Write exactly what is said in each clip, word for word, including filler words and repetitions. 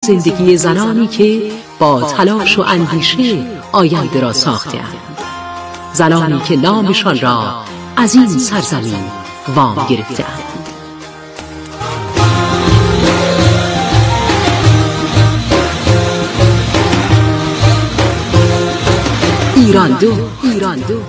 زندگی زنانی که با تلاش و اندیشه آینده را ساخته‌اند، زنانی که نامشان را از این سرزمین وام گرفته‌اند. ایران دو ایران دو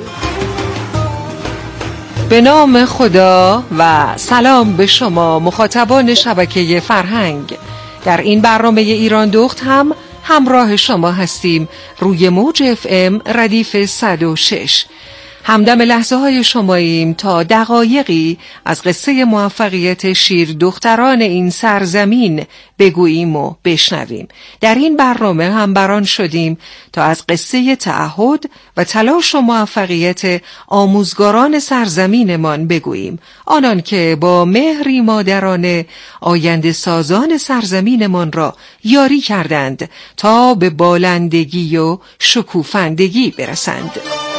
به نام خدا و سلام به شما مخاطبان شبکه فرهنگ. در این برنامه ایران دخت هم همراه شما هستیم روی موج اف ام ردیف صد و شش. همدم لحظه های شماییم تا دقایقی از قصه موفقیت شیر دختران این سرزمین بگوییم و بشنویم. در این برنامه هم بران شدیم تا از قصه تعهد و تلاش و موفقیت آموزگاران سرزمینمان بگوییم، آنان که با مهری مادرانه آینده سازان سرزمینمان را یاری کردند تا به بالندگی و شکوفندگی برسند.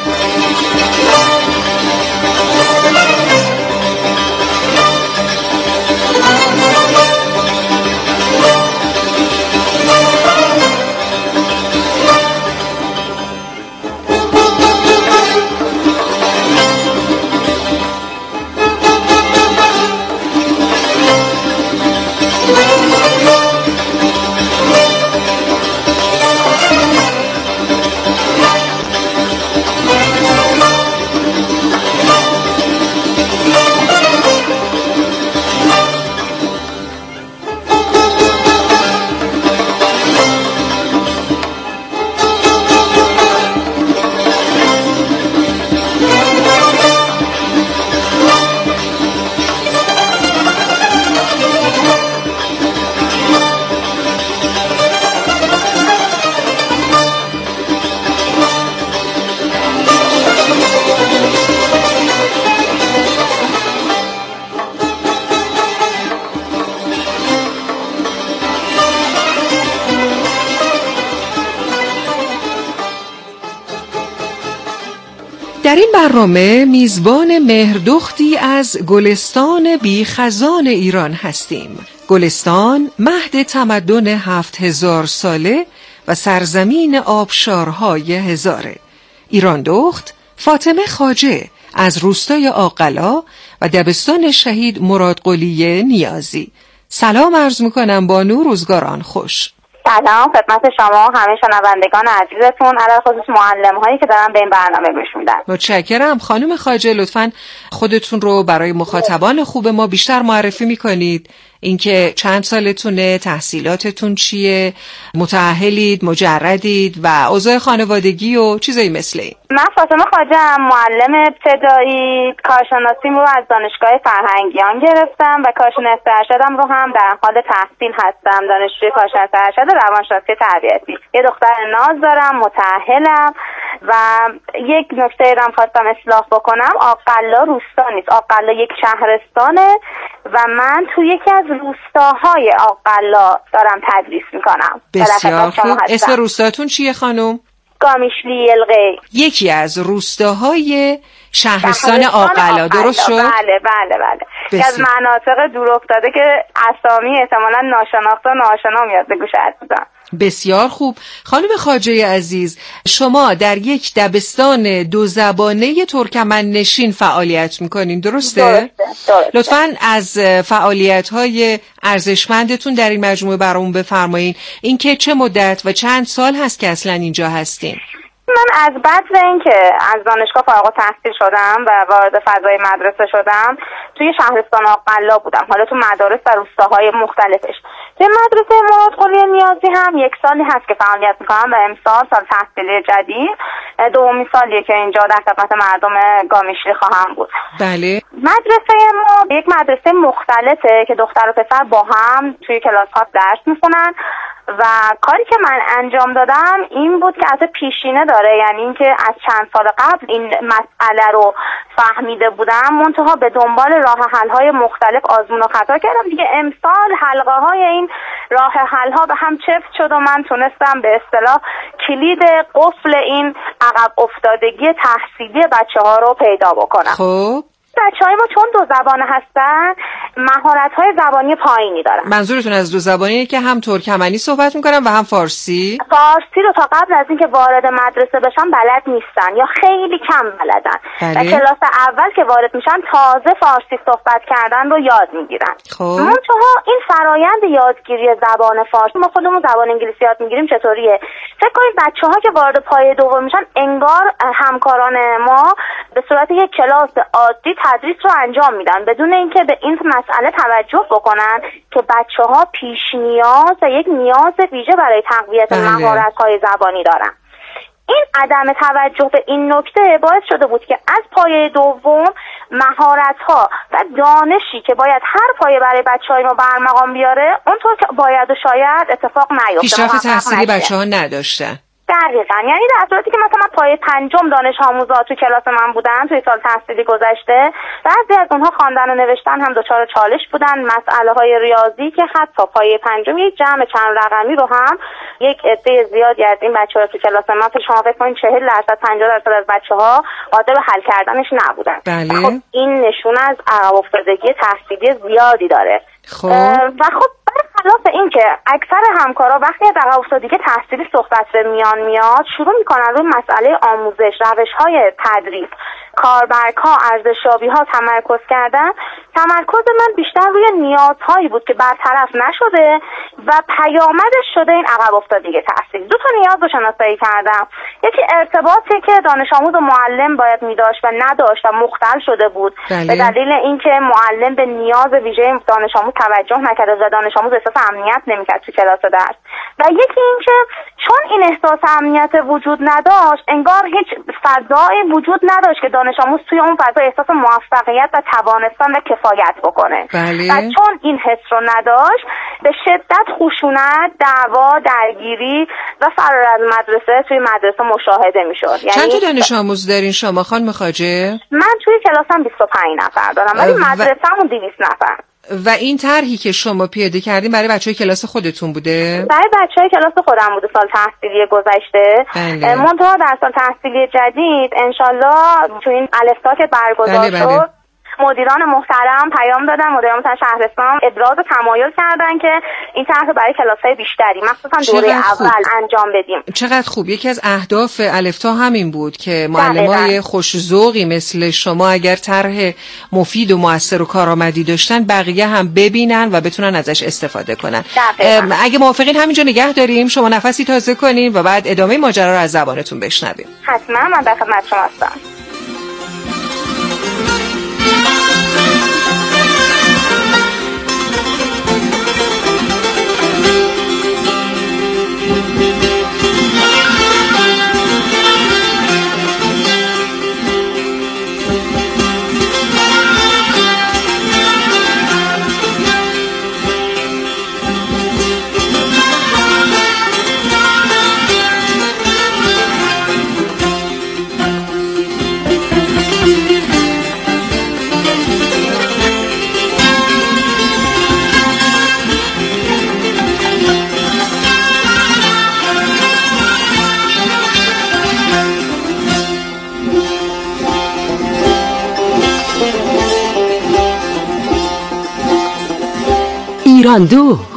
در این برنامه میزبان مهردختی از گلستان بیخزان ایران هستیم. گلستان مهد تمدن هفت هزار ساله و سرزمین آبشارهای هزاره. ایران دخت فاطمه خواجه از روستای آقلا و دبستان شهید مراد قلی نیازی. سلام عرض میکنم بانو، روزگاران خوش. سلام خدمت شما همه شنوندگان عزیزتون، علاوه خصوص معلم هایی که دارن به این برنامه گوش میدن. متشکرم. خانم خواجه لطفاً خودتون رو برای مخاطبان خوب ما بیشتر معرفی میکنید. اینکه چند سالتونه، تحصیلاتتون چیه، متأهلید، مجردید و اوضاع خانوادگی و چیزایی مثل این. من فاطمه خواجه‌ام، معلم ابتدایی. کارشناسیم رو از دانشگاه فرهنگیان گرفتم و کارشناس ارشدم رو هم در حال تحصیل هستم، دانشجوی کارشناس ارشد روانشناسی تربیتی. یه دختر ناز دارم، متأهلم. و یک نکته رو هم خواستم اصلاح بکنم، آقلا روستا نیست، آقلا یک شهرستانه و من توی یکی از روستاهای آقلا دارم تدریس میکنم. بسیار خوب. اسم روستاتون چیه خانم؟ گامیشلی الغی. یکی از روستاهای شهرستان آقلا، درست شد؟ بله بله بله. یکی از مناطق دور افتاده که اسامی احتمالاً ناشناخته و ناآشنا میاد به گوش عزیزان. بسیار خوب. خانم خواجه عزیز، شما در یک دبستان دو زبانه ترکمن نشین فعالیت میکنین، درسته؟ درسته, درسته. لطفاً از فعالیت‌های ارزشمندتون در این مجموعه برامون بفرمایین. اینکه چه مدت و چند سال هست که اصلاً اینجا هستین؟ من از بعد اینکه از دانشگاه فارغ التحصیل شدم و وارد فضای مدرسه شدم، توی شهرستان آقلا بودم، حالا تو مدارس و روستاهای مختلفش. توی مدرسه مراد قلی نیازی هم یک سالی هست که فعالیت میکنم و امسال سال تحصیلی جدید دومین سالیه که اینجا در خدمت مردم گامیشلی خواهم بود. بله. مدرسه ما یک مدرسه مختلفه که دختر و پسر با هم توی کلاس ها درس میخونن و کاری که من انجام دادم این بود که از پیشینه داره، یعنی اینکه از چند سال قبل این مسئله رو فهمیده بودم، منتها به دنبال راه حل های مختلف آزمون و خطا کردم دیگه. امسال حلقه های این راه حل ها به هم چفت شد و من تونستم به اصطلاح کلید قفل این عقب افتادگی تحصیلی بچه ها رو پیدا بکنم. خب بچه‌های ما چون دو زبانه هستن مهارت‌های زبانی پایینی دارن. منظورتون از دو زبانیه که هم ترکمنی صحبت می‌کنن و هم فارسی؟ فارسی رو تا قبل از اینکه وارد مدرسه بشن بلد نیستن یا خیلی کم بلدن. بله. و کلاس اول که وارد میشن تازه فارسی صحبت کردن رو یاد میگیرن. خب منتها این فرایند یادگیری زبان فارسی، ما خودمون زبان انگلیسی یاد میگیریم چطوریه؟ فکر کنید بچه‌ها که وارد پایه دوم میشن انگار همکاران ما به صورت یک کلاس عادی تدریس رو انجام میدن بدون اینکه به این مسئله توجه بکنن که بچه‌ها پیش نیاز و یک نیاز ویژه برای تقویت مهارت‌های زبانی دارن. این عدم توجه به این نکته باعث شده بود که از پایه دوم مهارت‌ها و دانشی که باید هر پایه برای بچه‌های ما برمقام بیاره اونطور که باید و شاید اتفاق نیفته. پیشرفت تحصیلی بچه‌ها نداشتن. دقیقاً، یعنی در صورتی که مثلا پایه پنجم دانش آموزا تو کلاس من بودن توی سال تحصیلی گذشته، بعضی از اونها خواندن و نوشتن هم دچار چالش بودن، مسئله های ریاضی که حتی پایه پنجم یک جمع چند رقمی رو هم یک عده زیادی از این بچه‌ها تو کلاس من شما فکر کنید چهل درصد پنجاه درصد از بچه‌ها قادر به حل کردنش نبودن. بله. خب این نشون از عقب افتادگی تحصیلی زیادی داره. خب و خب برخلاف این که اکثر همکارا وقتی از عقب افتادگی تحصیلی صحبت به میان میاد شروع میکنن روی مسئله آموزش، روش‌های تدریس، کاربرها، ارزشیابی‌ها تمرکز کردن، تمرکز من بیشتر روی نیازهایی بود که برطرف نشده و پیامدش شده این عقب افتادگی تحصیلی. دو تا نیاز رو شناسایی کردم. یکی ارتباطی که دانش آموز و معلم باید می‌داشت و نداشت و مختل شده بود. بله. به دلیل اینکه معلم به نیاز ویژه دانش آموز توجه نکرده و دانش آموز احساس امنیت نمی‌کرد تو کلاس درس. و یکی اینکه چون این احساس امنیت وجود نداشت انگار هیچ فضایی وجود نداشت که دانش آموز توی اون فضا احساس موفقیت و توانستن و کفایت بکنه. بله. و چون این حس رو نداشت به شدت خشونت، دعوا، درگیری و فرار از مدرسه توی مدرسه مشاهده میشد. یعنی چند تا دانش آموز دارین شما خانم خواجه؟ من توی کلاسم بیست و پنج نفر دارم ولی و... مدرسه‌مون دویست نفر. و این طرحی که شما پیاده کردین برای بچه‌های کلاس خودتون بوده؟ برای بچه‌های کلاس خودم بوده سال تحصیلی گذشته. بله. منتها در سال تحصیلی جدید انشالله تو این الفتا که برگزار بله بله. شد مدیران محترم پیام دادن، مدیران محترم شهرستان ابراز تمایل کردن که این طرح برای کلاس‌های بیشتری مخصوصا دوره اول انجام بدیم. چقدر خوب. یکی از اهداف الفتا همین بود که معلمای خوش‌ذوقی مثل شما اگر طرح مفید و مؤثر و کارآمدی داشتن بقیه هم ببینن و بتونن ازش استفاده کنن. اگه موافقین همینجا نگه داریم، شما نفسی تازه کنین و بعد ادامه ماجرا رو از زبانتون بشنویم. حتما، من در خدمت شما هستم. ایران دوخت.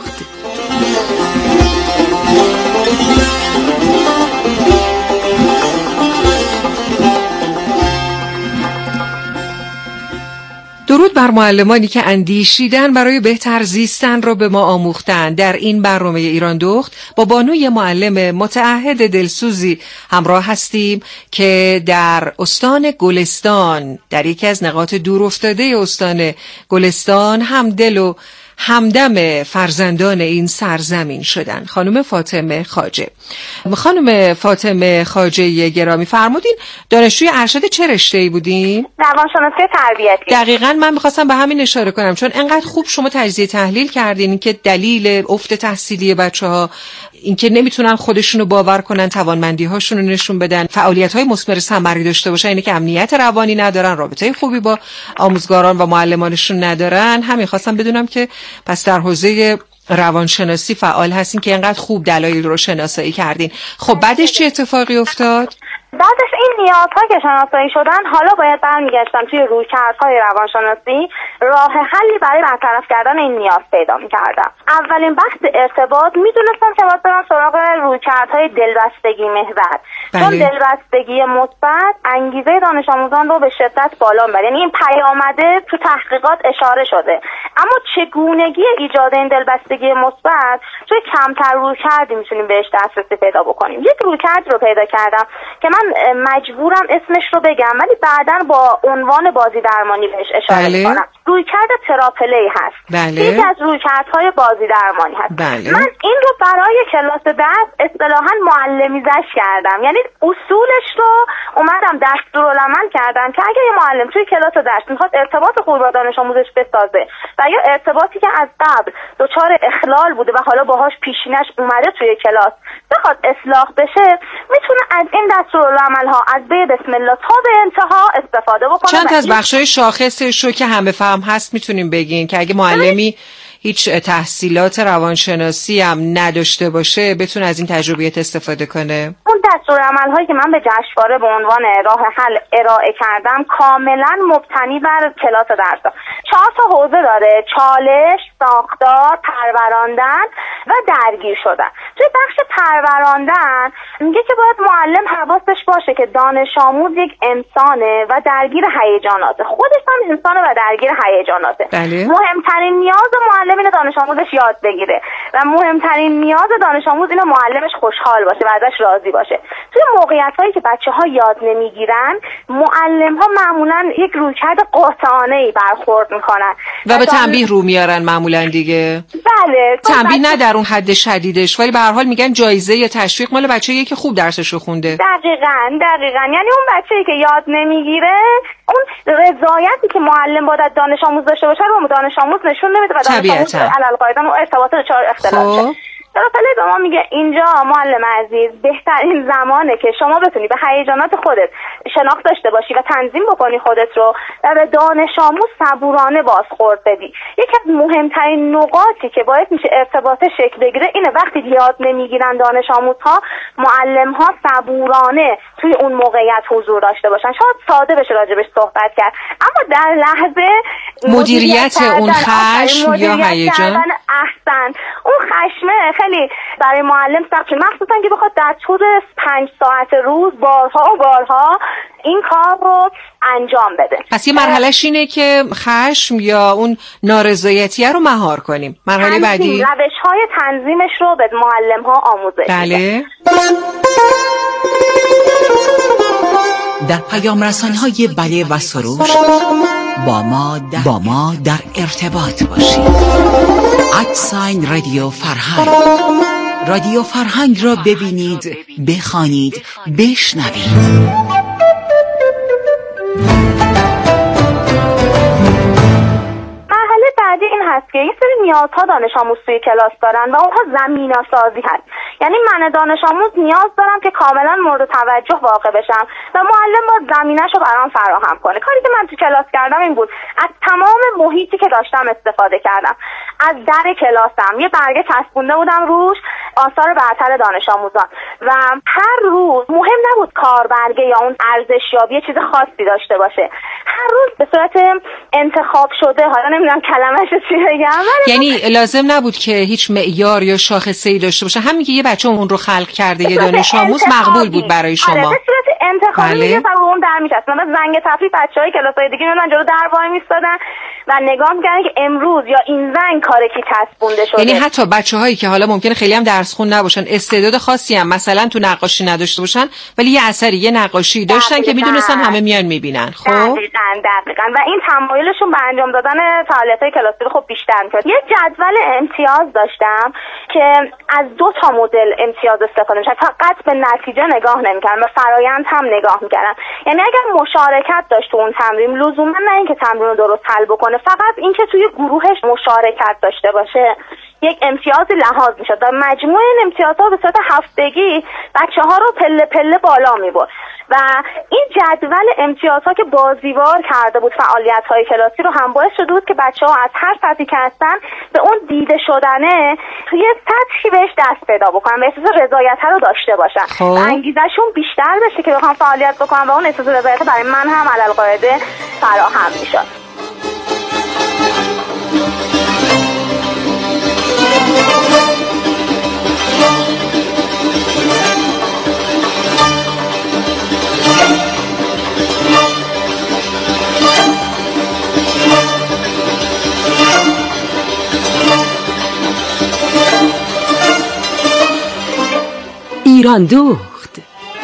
درود بر معلمانی که اندیشیدن برای بهتر زیستن را به ما آموختن. در این برنامه ایران دوخت با بانوی معلم متعهد دلسوزی همراه هستیم که در استان گلستان، در یکی از نقاط دور افتاده استان گلستان همدل و همدم فرزندان این سرزمین شدن. خانم فاطمه خواجه. خانم فاطمه خواجه گرامی، فرمودین دانشجوی ارشد چه رشته‌ای بودین؟ روانشناسی تربیتی. دقیقاً من می‌خواستم به همین اشاره کنم، چون انقدر خوب شما تجزیه تحلیل کردین که دلیل افت تحصیلی بچه‌ها اینکه نمیتونن خودشونو باور کنن، توانمندی‌هاشون رو نشون بدن، فعالیت‌های مثمر ثمری داشته باشن، اینه که امنیت روانی ندارن، رابطه خوبی با آموزگاران و معلمانشون ندارن. همین خواستم بدونم که پس در حوزه روانشناسی فعال هستین که اینقدر خوب دلایل رو شناسایی کردین. خب بعدش چه اتفاقی افتاد؟ بعدش این این نیازها که شناسایی شدن، حالا باید برمیگشتم توی رویکردهای روانشناسی راه حلی برای برطرف کردن این نیاز پیدا می‌کردم. اولین بحث ارتباط، میدونستم که باید برم سراغ رویکردهای دلبستگی محور. چون دلبستگی مثبت انگیزه دانش آموزان رو به شدت بالا می‌بره. یعنی این پیامده تو تحقیقات اشاره شده. اما چگونگی ایجاد این دلبستگی مثبت توی کمتر رویکردی میتونیم بهش دسترسی پیدا بکنیم. یک رویکرد رو پیدا کردم که من مجبورم اسمش رو بگم ولی بعداً با عنوان بازی درمانی بهش اشاره بله. می‌کنم. رویکرد تراپلی هست. بله. یکی از رویکردهای بازی درمانی هست. بله. من این رو برای کلاس درس اصطلاحاً معلمیزش کردم. یعنی اصولش رو اومدم دستورالعمل کردم که اگه یه معلم توی کلاس درس میخواد ارتباط خوبی با دانش آموزش بسازه و یا ارتباطی که از قبل دچار اخلال بوده و حالا باهاش پیشینش اومده توی کلاس بخواد اصلاح بشه، میتونه از این دستورالعمل ها از به بسم الله تا به انتها استفاده بکنه. چند تا از بخشای شاخصش رو که همه فهم هست میتونیم بگین که اگه معلمی هیچ تحصیلات روانشناسی هم نداشته باشه بتونه از این تجربیات استفاده کنه. اون دستورالعمل هایی که من به جشنواره به عنوان راه حل ارائه کردم کاملا مبتنی بر کلاس درس. چهار تا حوزه داره: چالش، ساختار، پروراندن و درگیر شدن. توی بخش پروراندن میگه که باید معلم حواسش باشه که دانش آموز یک انسانه و درگیر هیجاناته. خودش هم انسانه و درگیر هیجاناته. بله. مهمترین نیاز معلم اینه دانش آموزش یاد بگیره و مهمترین نیاز دانش آموز اینه معلمش خوشحال باشه و ازش راضی باشه. توی موقعیت‌هایی که بچه‌ها یاد نمیگیرن، معلم‌ها معمولاً یک رویکرد قاطعانه‌ای برخورد میکنن و به تنبیه رو میارن معمولاً دیگه. بله. تنبیه نه در اون حد شدیدش، ولی به هر حال میگن جایزه یا تشویق مال بچه‌ای که خوب درسشو خونده. دقیقاً دقیقاً یعنی اون بچه‌ای که یاد نمیگیره اون رضایتی که معلم باید دانش آموز داشته باشه رو دانش آموز نشون نمیده و دانش آموز علل قاعده اون ارتباط دچار اختلال میشه. دراپلی به ما میگه اینجا معلم عزیز بهترین زمانه که شما بتونی به هیجانات خودت شناخت داشته باشی و تنظیم بکنی خودت رو و به دانش آموز صبورانه بازخورد بدی. یکی از مهمترین نقاطی که باید میشه ارتباط شکل بگیره اینه وقتی یاد نمیگیرن دانش آموزها، معلم ها صبورانه توی اون موقعیت حضور داشته باشن. شاید ساده بشه راجبش صحبت کرد اما در لحظه مدیریت اون خشم یا هیجان، احسن، اون خشمه خیلی برای معلم سخته، مخصوصا که بخواد در طول پنج ساعت روز بارها و بارها این کار رو انجام بده. پس یه مرحلهش اینه که خشم یا اون نارضایتی رو مهار کنیم. مرحله بعدی روش‌های تنظیمش رو به معلم ها آموزش. بله. در پیام رسان‌های بله و سروش با ما در, با ما در ارتباط باشید. ادساین رادیو فرهنگ. رادیو فرهنگ را ببینید، بخوانید، بشنوید. بعدی این هست که یه سری نیازها دانش آموز توی کلاس دارن و اونها زمینه سازی هست. یعنی من دانش آموز نیاز دارم که کاملا مورد توجه واقع بشم و معلم باید زمینه‌شو برام فراهم کنه. کاری که من تو کلاس کردم این بود، از تمام محیطی که داشتم استفاده کردم. از در کلاسم یه برگه چسبونده بودم روش آثار برتر دانش آموزان و هر روز مهم نبود کاربرگه یا اون ارزشیابی چیز خاصی داشته باشه، هر روز به صورت انتخاب شده، حالا نمیدونم کلمه‌ش چی بگم، یعنی لازم نبود که هیچ معیار یا شاخصه‌ای داشته باشه، همین که یه بچه اون رو خلق کرده یه دانش آموز مقبول بود برای شما. آره، به صورت انتخابی میگه تا اون در میچسبن. مثلا زنگ تفریح بچهای کلاسای دیگه میمدن جلو در وای میستادن و نگاه می‌کردن که امروز یا این زنگ کار کی چسبونده شده. یعنی حتی بچه‌هایی که حالا ممکنه خیلی هم درس خون نباشن، استعداد خاصی هم مثلا تو نقاشی نداشته باشن، ولی یه اثری یه نقاشی داشتن دقیقا. که میدونستن همه میان میبینن. خب دقیقاً دقیقاً و این تمایلشون به انجام دادن فعالیت‌های کلاسی خب بیشتر می‌شد. یه جدول امتیاز داشتم که از دو تا مدل امتیاز استفاده می‌شد. فقط به نتیجه نگاه نمی‌کردم، به فرآیند هم نگاه می‌کردم. یعنی اگر مشارکت داشت تو اون تمرین، لزوما نه اینکه تمرین رو درست حل بکنه، فقط اینکه توی گروهش مشارکت داشته باشه یک امتیازی لحاظ می‌شد. و مجموع این امتیازها به صورت هفتگی بچه‌ها رو پله پله بالا می‌برد. و این جدول امتیازها که بازیوار کرده بود فعالیت‌های کلاسی رو هم باعث شده بود که بچه‌ها از هر سطحی که هستن به اون دیده شدنه توی سطحی بهش دست پیدا بکنن و احساس رضایت رو داشته باشن خب. و انگیزشون بیشتر بشه که بخوام فعالیت بکنن و اون احساس رضایت برای من هم علل قاعده فراهم میشد. ایران دوخت.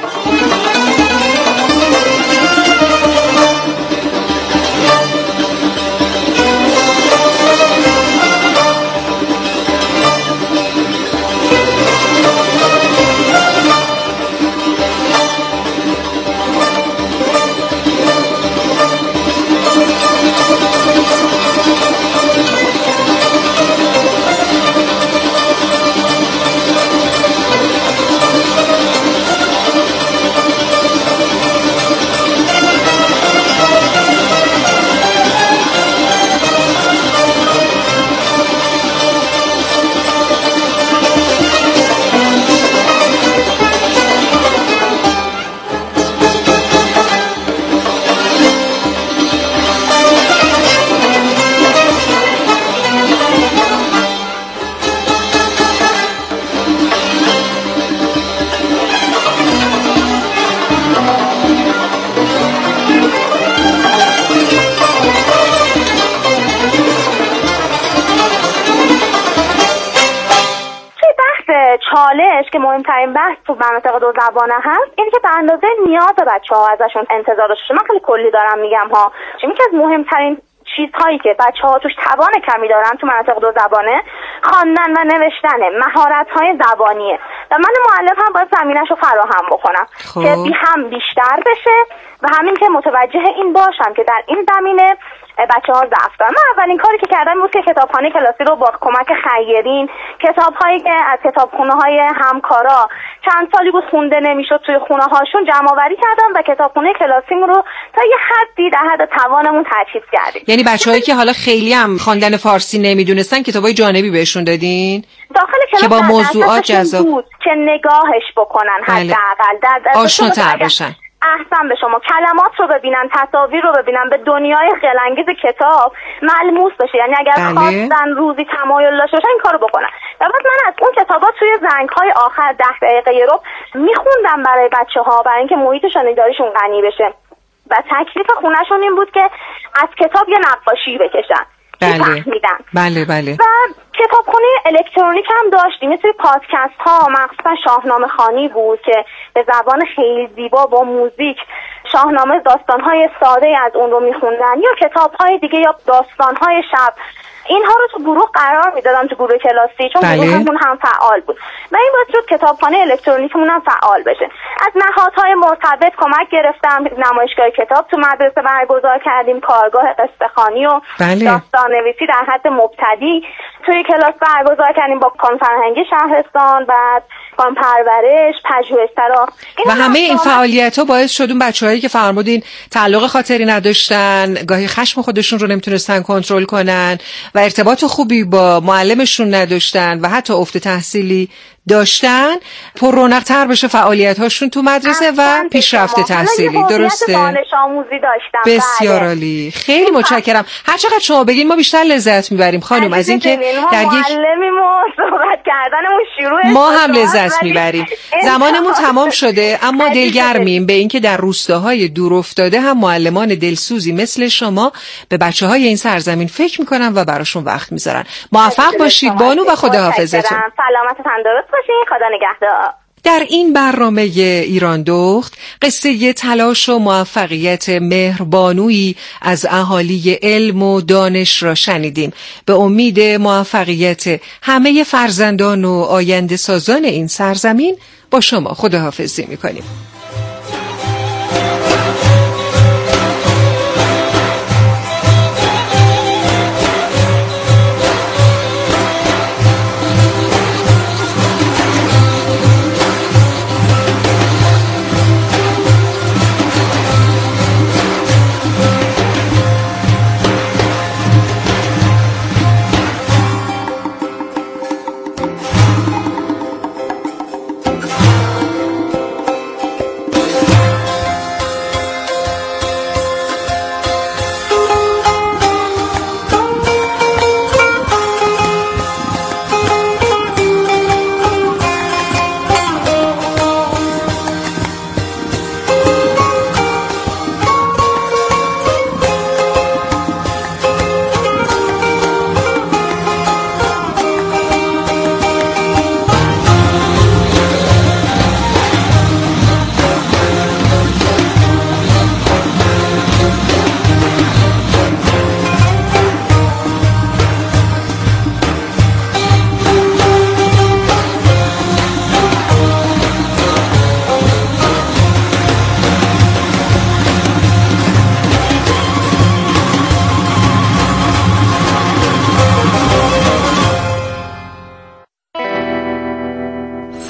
چالش که مهمترین بحث تو مناطق دو زبانه هست اینه که به اندازه نیاز بچه‌ها ازشون انتظار داشته. من خیلی کلی دارم میگم ها، چون یکی از مهمترین چیزهایی که بچه‌ها توش توان کمی دارن تو مناطق دو زبانه خواندن و نوشتن، مهارت‌های زبانیه و من معلم هم باید زمینه‌شو فراهم بکنم خوب. که بی هم بیشتر بشه و همین که متوجه این باشم که در این زمینه بچه ها ضعف دارن. من اولین کاری که کردم بود که کتابخانه کلاسی رو با کمک خیرین، کتاب‌هایی که از کتابخونه‌های همکارا چند سالی بود خونده نمیشد توی خونه هاشون جمع آوری کردم و کتابخونه کلاسیمون رو تا یه حدی در حد توانمون تجهیز کردیم. یعنی بچه‌هایی که حالا خیلی هم خواندن فارسی نمیدونستن کتابای جانبی بهشون دادین داخل کلاس که با موضوعات جذاب بود که نگاهش بکنن، حداقل در در آشناتر بشن. احسن به شما، کلمات رو ببینن، تصاویر رو ببینن، به دنیای خیل‌انگیز کتاب ملموس بشه. یعنی اگر بله. خواستن روزی تمایل داشته باشن این کارو بکنن. و بعد من از اون کتابات توی زنگ‌های آخر ده دقیقه یه رو میخوندم برای بچه‌ها برای اینکه محیط شنیداریشون غنی بشه و تکلیف خونه‌شون این بود که از کتاب یه نقاشی بکشن. بله. بله بله. و کتابخونه الکترونیک هم داشتیم، مثل پادکست ها، مخصوصا شاهنامه خوانی بود که به زبان خیلی زیبا با موزیک شاهنامه داستان‌های ساده از اون رو میخوندن، یا کتاب‌های دیگه یا داستان‌های شب. اینها رو تو گروه قرار میدادم، تو گروه کلاسی، چون بله. گروهمون هم فعال بود و این باعث شد کتابخانه الکترونیکمون هم فعال بشه. از نهادهای مرتبط کمک گرفتم، نمایشگاه کتاب تو مدرسه برگزار کردیم، کارگاه قصه‌خوانی و بله. داستان نویسی در حد مبتدی توی کلاس برگزار کردیم با کان فرهنگی شهرستان، بعد کان پرورش، پژوهش‌سرا. و همه این فعالیت‌ها باعث شد اون بچه‌هایی که فرمودین تعلق خاطری نداشتن، گاهی خشم خودشون رو نمیتونستن کنترل کنن و ارتباط خوبی با معلمشون نداشتن و حتی افت تحصیلی داشتن، پر رونق‌تر بشه فعالیت‌هاشون تو مدرسه و پیشرفت تحصیلی. درسته؟ دانش آموزی داشتم. بسیار عالی. خیلی متشکرم. هر چقدر شما بگین ما بیشتر لذت میبریم خانم از اینکه در یک معلمیمون صحبت کردنمون شروع ما هم لذت میبریم. زمانمون تمام شده، اما دلگرمیم به اینکه در روستاهای دور افتاده هم معلمان دلسوزی مثل شما به بچه‌های این سرزمین فکر میکنن و براشون وقت میذارن. موفق باشید بانو و خداحافظتون. سلامت و تندرست باشین. خدا نگهدار. در این برنامه ایران دوخت قصه تلاش و موفقیت مهربانویی از اهالی علم و دانش را شنیدیم. به امید موفقیت همه فرزندان و آینده سازان این سرزمین با شما خداحافظی می‌کنیم.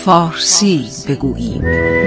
فارسی بگوییم.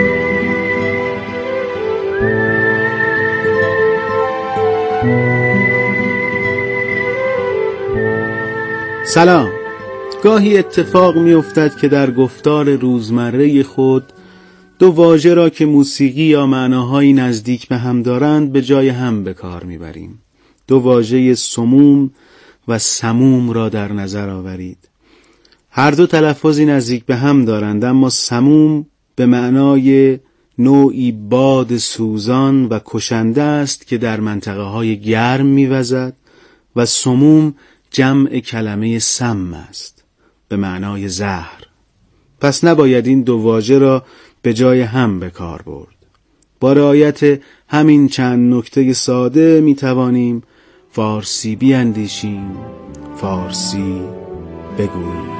سلام. گاهی اتفاق می افتد که در گفتار روزمره خود دو واژه را که موسیقی یا معناهایی نزدیک به هم دارند به جای هم به کار می بریم. دو واژه سموم و سموم را در نظر آورید. هر دو تلفظی نزدیک به هم دارند، اما سموم به معنای نوعی باد سوزان و کشنده است که در منطقه های گرم می وزد و سموم جمع کلمه سم است به معنای زهر. پس نباید این دو واژه را به جای هم به کار برد. با رعایت همین چند نکته ساده می توانیم فارسی بیاندیشیم، فارسی بگوییم.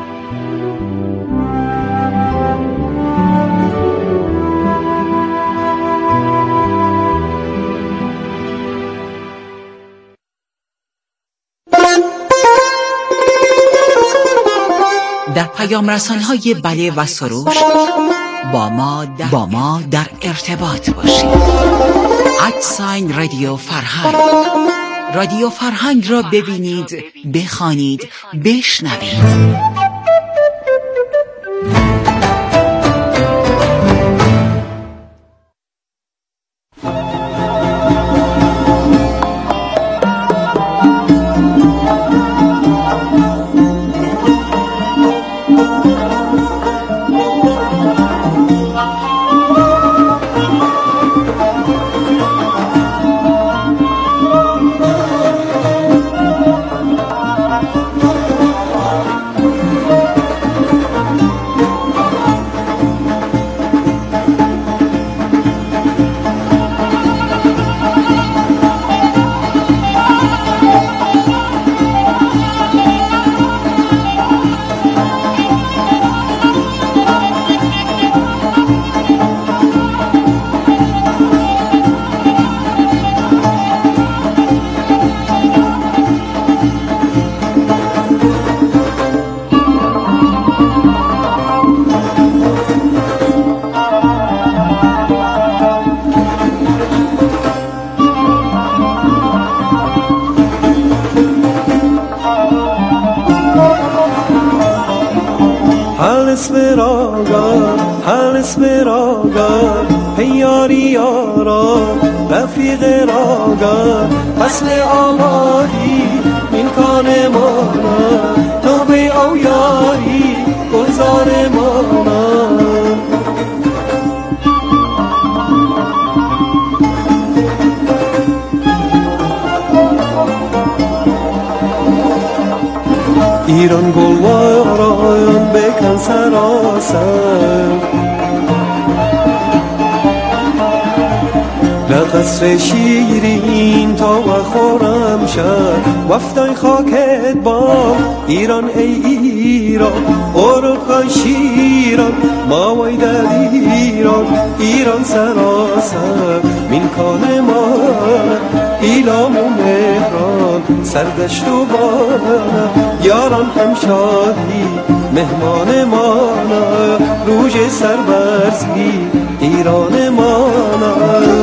در پیام رسان‌های بله و سروش با ما در, با ما در ارتباط باشید. ادساین رادیو فرهنگ. رادیو فرهنگ را ببینید، بخوانید، بشنوید. فصل آبادی این کان مانا توبه او یاری گلزار مانا ایران گلواران بکن سراسر قصر شیرین تا و خورم شد وفتای خاکت با ایران ای ایران اروخای شیران ماوای در ایران ایران سراسر من کان ما ایلام و مهران سردشت و بانه یاران هم شادی مهمان مانا روژ سربرزی ایران مانا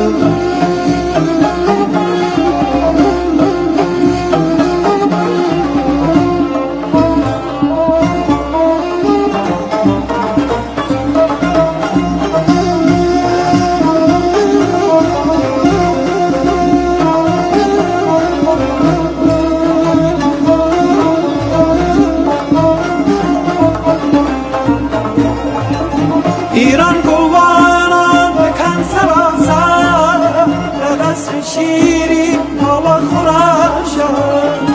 ایران گلواران بکن سراسر قصر شیرین تا و خورم شد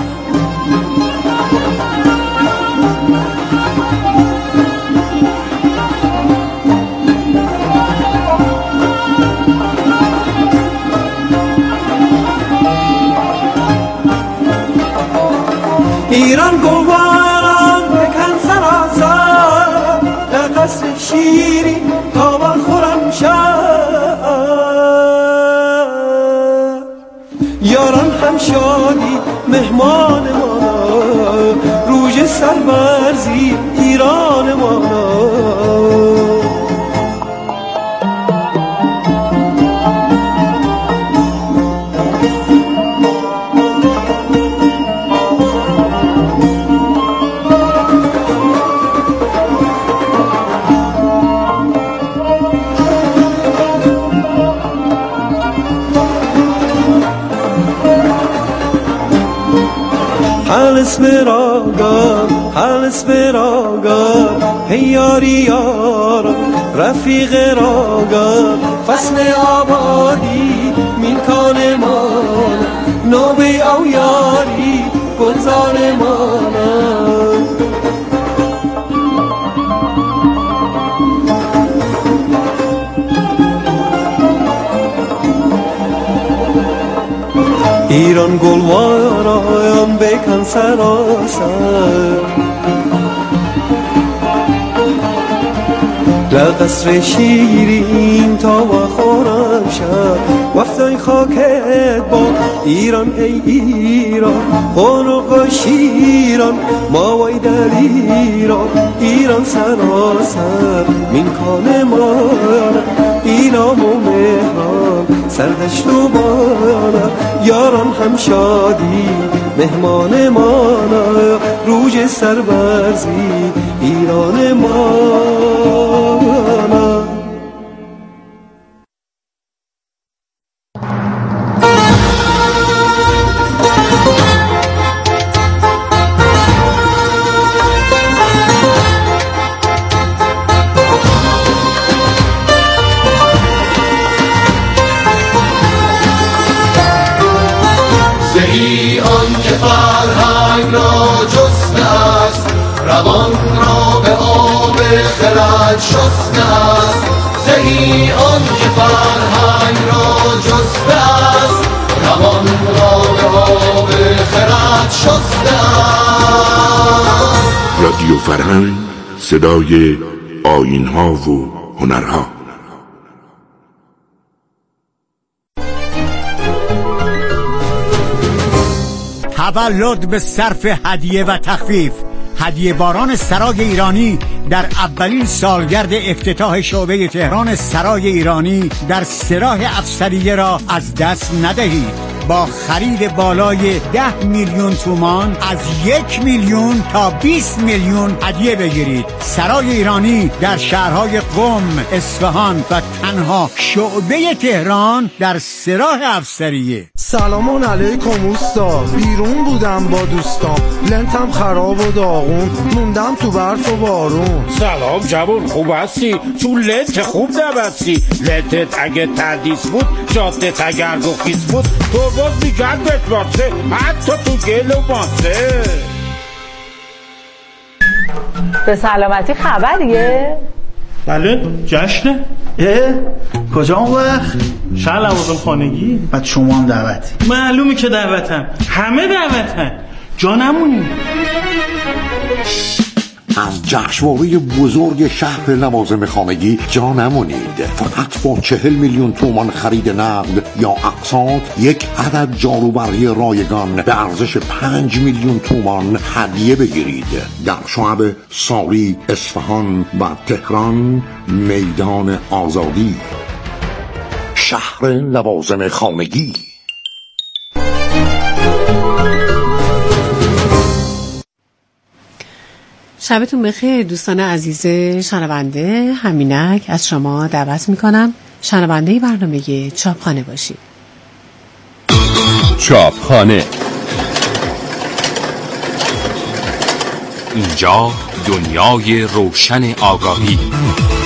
ایران گلواران بکن سراسر قصر شیرین تا من خورم شد یاران هم شادی مهمان ما روژ سربرزی ایران ما اسپراگان هل اسپراگان هی یاری یاران رفیق راگان فصل آبادی میکان مان نوبه او یاری گلزار مانم ایران گلواران بکن سراسر در قصر شیرین تا و خورم شد وفتای خاکت با ایران ای ایران خانق شیران ماوی در ایران ایران سراسر مینکان مانم اینام و مهران سردشت و بانم یاران هم شادی مهمان مانم روج سربرزی ایران مانم. زهی آن که فرهنگ را جسته است روان را به آب خرد شسته است زهی آن که فرهنگ را جسته است روان را به آب خرد شسته است. رادیو فرهنگ صدای آیین‌ها و هنرها. تولد به صرف هدیه و تخفیف. هدیه باران سرای ایرانی در اولین سالگرد افتتاح شعبه تهران سرای ایرانی در سراح افسریه را از دست ندهید. با خرید بالای ده میلیون تومان از یک میلیون تا بیست میلیون هدیه بگیرید. سرای ایرانی در شهرهای قم، اصفهان و تنها شعبه تهران در سراح افسریه. سلام علیکم اوستا، بیرون بودم با دوستام، لنتم خراب و داغون، موندم تو برف و بارون. سلام جوان، خوب هستی؟ تو لنت خوب نبستی. لنتت اگه تردیس بود، جادت اگر گخیز بود، تو باز میگرد بتواسه، حتی تو گل و ماسه. به سلامتی خبریه؟ بله، جشنه. اه؟ کجا اون وقت؟ شهر لوازم خانگی. بعد شما هم دعوتی؟ معلومه که دعوتم، همه دعوتن، جا نمونی. از جشنواره بزرگ شهر لوازم خانگی جا نمونید. فقط با چهل میلیون تومان خرید نقد یا اقساط یک عدد جاروبرقی رایگان به ارزش پنج میلیون تومان هدیه بگیرید. در شعب ساری، اصفهان و تهران میدان آزادی. شهر لوازم خانگی. شبتون بخیر دوستان عزیز شنونده. همینک از شما دعوت میکنم شنونده برنامه چاپخانه باشید. چاپخانه، اینجا دنیای روشن آگاهی.